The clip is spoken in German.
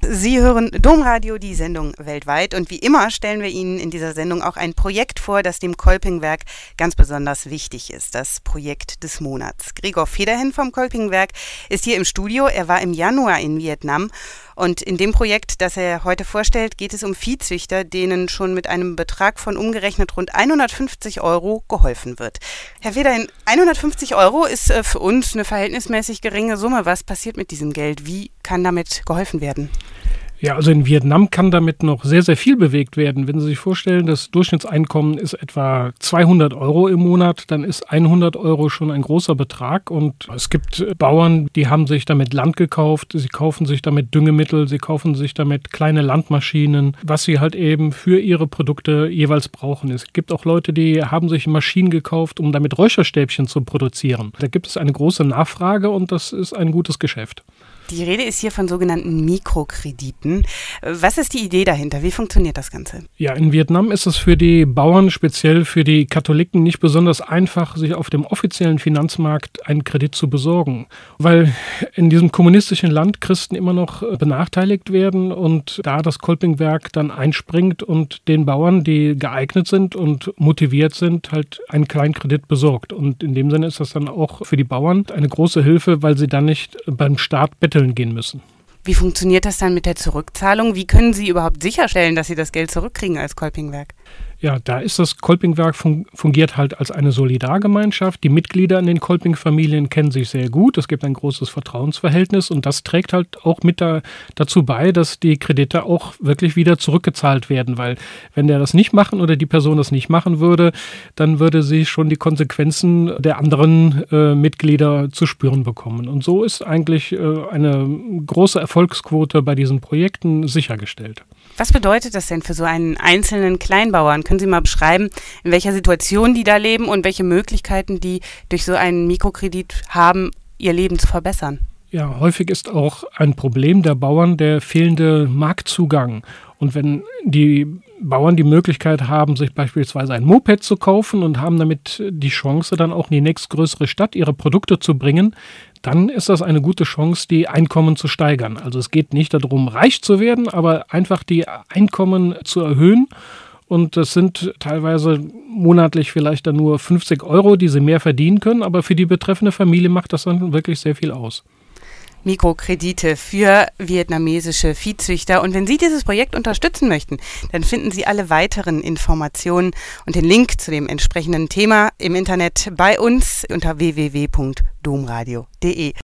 Sie hören Domradio, die Sendung weltweit. Und wie immer stellen wir Ihnen in dieser Sendung auch ein Projekt vor, das dem Kolpingwerk ganz besonders wichtig ist. Das Projekt des Monats. Gregor Federhen vom Kolpingwerk ist hier im Studio. Er war im Januar in Vietnam. Und in dem Projekt, das er heute vorstellt, geht es um Viehzüchter, denen schon mit einem Betrag von umgerechnet rund 150 € geholfen wird. Herr Federhen, 150 € ist für uns eine verhältnismäßig geringe Summe. Was passiert mit diesem Geld? Wie kann damit geholfen werden? Ja, also in Vietnam kann damit noch sehr, sehr viel bewegt werden. Wenn Sie sich vorstellen, das Durchschnittseinkommen ist etwa 200 € im Monat, dann ist 100 € schon ein großer Betrag. Und es gibt Bauern, die haben sich damit Land gekauft, sie kaufen sich damit Düngemittel, sie kaufen sich damit kleine Landmaschinen, was sie halt eben für ihre Produkte jeweils brauchen. Es gibt auch Leute, die haben sich Maschinen gekauft, um damit Räucherstäbchen zu produzieren. Da gibt es eine große Nachfrage und das ist ein gutes Geschäft. Die Rede ist hier von sogenannten Mikrokrediten. Was ist die Idee dahinter? Wie funktioniert das Ganze? Ja, in Vietnam ist es für die Bauern, speziell für die Katholiken, nicht besonders einfach, sich auf dem offiziellen Finanzmarkt einen Kredit zu besorgen. Weil in diesem kommunistischen Land Christen immer noch benachteiligt werden und da das Kolpingwerk dann einspringt und den Bauern, die geeignet sind und motiviert sind, halt einen kleinen Kredit besorgt. Und in dem Sinne ist das dann auch für die Bauern eine große Hilfe, weil sie dann nicht beim Staat betteln gehen müssen. Wie funktioniert das dann mit der Zurückzahlung? Wie können Sie überhaupt sicherstellen, dass Sie das Geld zurückkriegen als Kolpingwerk? Ja, da ist das Kolpingwerk fungiert halt als eine Solidargemeinschaft. Die Mitglieder in den Kolping-Familien kennen sich sehr gut. Es gibt ein großes Vertrauensverhältnis und das trägt halt auch mit dazu bei, dass die Kredite auch wirklich wieder zurückgezahlt werden. Weil wenn der das nicht machen oder die Person das nicht machen würde, dann würde sie schon die Konsequenzen der anderen Mitglieder zu spüren bekommen. Und so ist eigentlich eine große Erfolgsquote bei diesen Projekten sichergestellt. Was bedeutet das denn für so einen einzelnen Kleinbauern? Können Sie mal beschreiben, in welcher Situation die da leben und welche Möglichkeiten die durch so einen Mikrokredit haben, ihr Leben zu verbessern? Ja, häufig ist auch ein Problem der Bauern der fehlende Marktzugang. Und wenn die Bauern die Möglichkeit haben, sich beispielsweise ein Moped zu kaufen und haben damit die Chance, dann auch in die nächstgrößere Stadt ihre Produkte zu bringen, dann ist das eine gute Chance, die Einkommen zu steigern. Also es geht nicht darum, reich zu werden, aber einfach die Einkommen zu erhöhen. Und das sind teilweise monatlich vielleicht dann nur 50 €, die sie mehr verdienen können, aber für die betreffende Familie macht das dann wirklich sehr viel aus. Mikrokredite für vietnamesische Viehzüchter. Und wenn Sie dieses Projekt unterstützen möchten, dann finden Sie alle weiteren Informationen und den Link zu dem entsprechenden Thema im Internet bei uns unter www.domradio.de.